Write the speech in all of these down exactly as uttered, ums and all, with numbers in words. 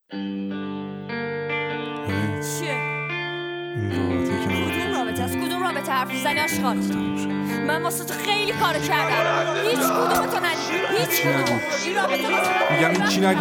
چیه؟ این رابطه که کدوم رابطه از کدوم رابطه حرف میزنی آشغال؟ من واسه تو خیلی کار کردم. هیچ کدوم تو ندید. هیچ کدوم. این رابطه واسه میگم هیچی نگو.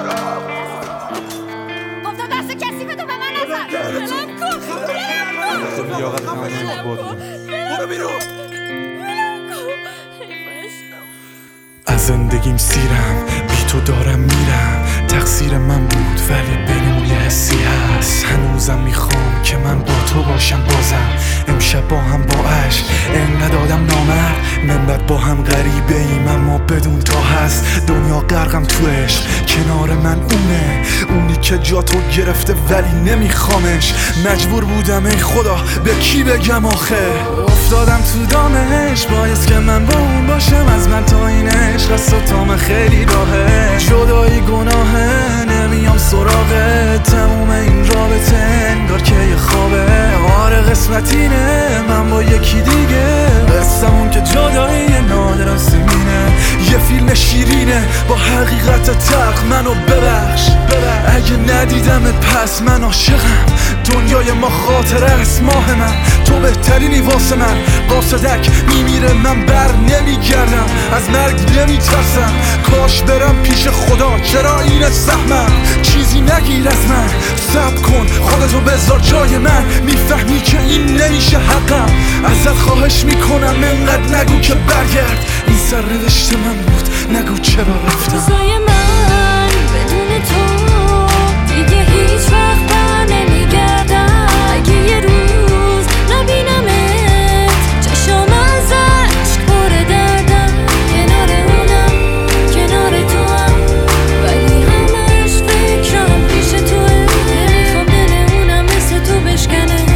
گفتم دست کسی به تو به من نزن. ولم کن. ولم کن. تو لیاقت همه بود. برو بیرون. ولم کن. حیف عشقم. از زندگیم سیرم، بی تو دارم میرم. تقصیر من بود ولی بینم یه حسی هست. هنوزم میخوام که من با تو باشم بازم. امشب با هم با عشق انقدر آدم نامرد. منبت با هم غریبه ایم اما بدون تا هست. دنیا غرقم تو عشق، کنار من اونه. اونی که جا تو گرفته ولی نمیخوامش. مجبور بودم ای خدا به کی بگم آخه. افتادم تو دامش، باعث که من با اون باشم. از من تا این عشق از ستام خیلی راهه. جدایی گناهه، نمیام سراغه. تموم این رابطه انگار که یه خوابه. آره قسمتینه من با یکی دیگه. قصمون که جدایی نادر سیمینه. یه فیلم شیرینه با حقیقت تلخ. منو ببخش اگه ندیدمت پس من عاشقم. دنیای ما خاطره است ماه من. تو بهترینی واسه من. قاصدک میمیره من بر نمیگردم. از مرگ نمیترسم. کاش برم پیش خدا، چرا این سهمم. چیزی نگیر از من، صبر کن خودتو بذار جای من. میفهمی که این نمیشه حقم. ازت خواهش میکنم انقدر نگو که برگرد. این سرنوشت من بود، نگو چرا رفتم. روزای من بدون تو دیگه هیچ وقت بر نمیگردم. اگه یه روز نبینمت چشام از عشق پر دردم. کنار اونم کنار تو هم، ولی همش فکرم پیش توه. نمیخوام دل اونم مثل تو بشکنه.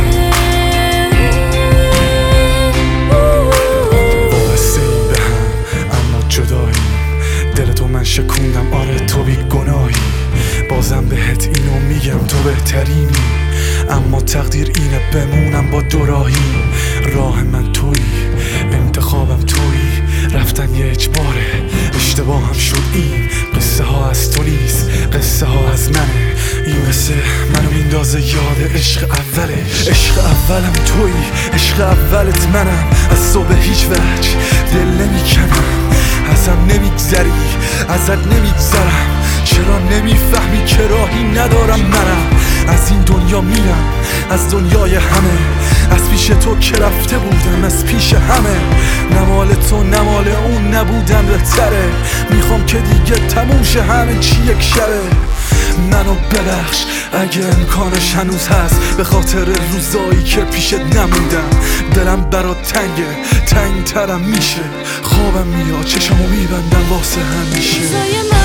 وابسته ای به هم اما جدایی. دل تو من شکوندم آره تو بی گناهی. بازم بهت اینو میگم تو بهترینی. اما تقدیر اینه بمونم با دوراهی. راه من تویی، انتخابم تویی. رفتن یه اجباره، اشتباه هم شد. این قصه ها از تو نیست، قصه ها از منه. این قصه منو میندازه یاد عشق اولش. عشق اولم تویی، عشق اولت منم. از تو به هیچ وجه دل نمیکنم. ازم نمیگذری، ازت نمیگذرم. چرا نمیفهمی که راهی ندارم منم. از این دنیا میرم، از دنیای همه. از پیش تو که رفته بودم، از پیش همه. نمال تو نمال اون نبودن بهتره. میخوام که دیگه تموم شه همه چی یک شبه. منو ببخش اگه امکانش هنوز هست. به خاطر روزایی که پیشت نموندم. دلم برات تنگه، تنگ ترم میشه. خوابم میاد چشمو میبندم واسه همیشه. روزای من